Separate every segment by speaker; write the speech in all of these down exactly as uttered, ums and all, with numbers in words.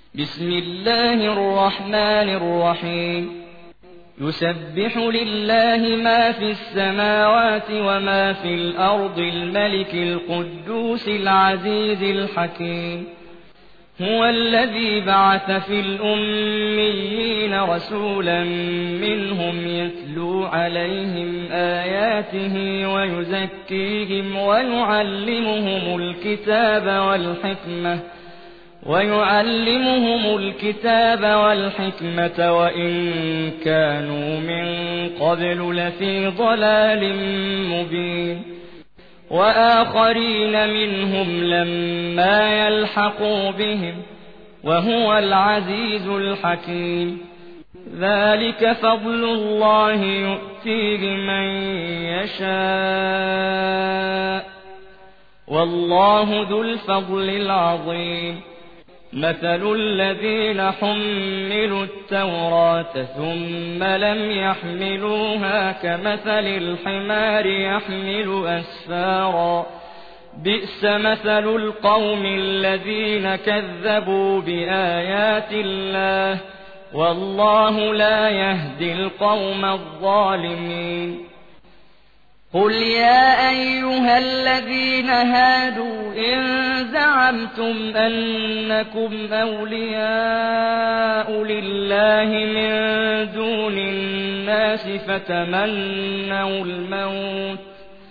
Speaker 1: بسم الله الرحمن الرحيم يسبح لله ما في السماوات وما في الأرض الملك القدوس العزيز الحكيم هو الذي بعث في الأميين رسولا منهم يتلو عليهم آياته ويزكيهم ويعلمهم الكتاب والحكمة ويعلمهم الكتاب والحكمة وإن كانوا من قبل لفي ضلال مبين وآخرين منهم لما يلحقوا بهم وهو العزيز الحكيم ذلك فضل الله يؤتيه من يشاء والله ذو الفضل العظيم مثل الذين حملوا التوراة ثم لم يحملوها كمثل الحمار يحمل أسفارا بئس مثل القوم الذين كذبوا بآيات الله والله لا يهدي القوم الظالمين قل يا أيها الذين هادوا إن زعمتم أنكم أولياء لله من دون الناس فتمنوا الموت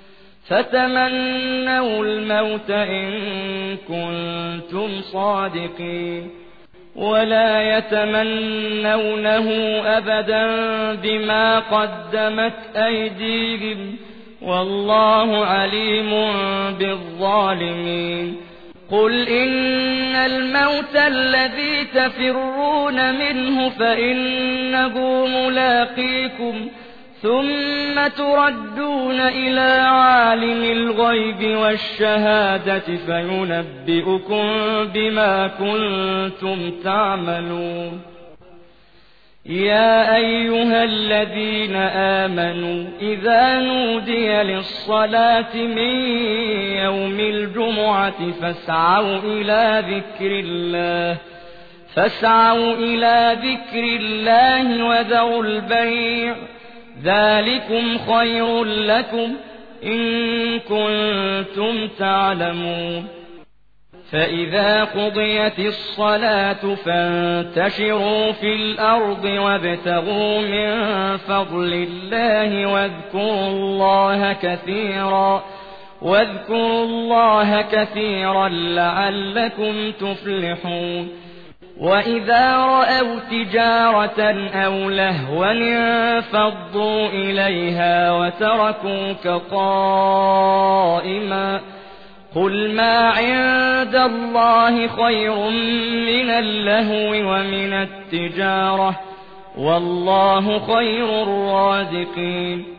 Speaker 1: فتمنوا الموت إن كنتم صادقين ولا يتمنونه أبدا بما قدمت أيديهم والله عليم بالظالمين قل إن الموت الذي تفرون منه فإنه ملاقيكم ثم تردون إلى عالم الغيب والشهادة فينبئكم بما كنتم تعملون يا أيها الذين آمنوا إذا نودي للصلاة من يوم الجمعة فاسعوا إلى ذكر الله فاسعوا إلى ذكر الله وذروا البيع ذلكم خير لكم إن كنتم تعلمون فإذا قضيت الصلاة فانتشروا في الأرض وابتغوا من فضل الله واذكروا الله كثيرا واذكروا الله كثيرا لعلكم تفلحون وإذا رأوا تجارة أو لهوا انفضوا إليها وتركوك قائما قل ما عند الله خير من اللهو ومن التجارة والله خير الرازقين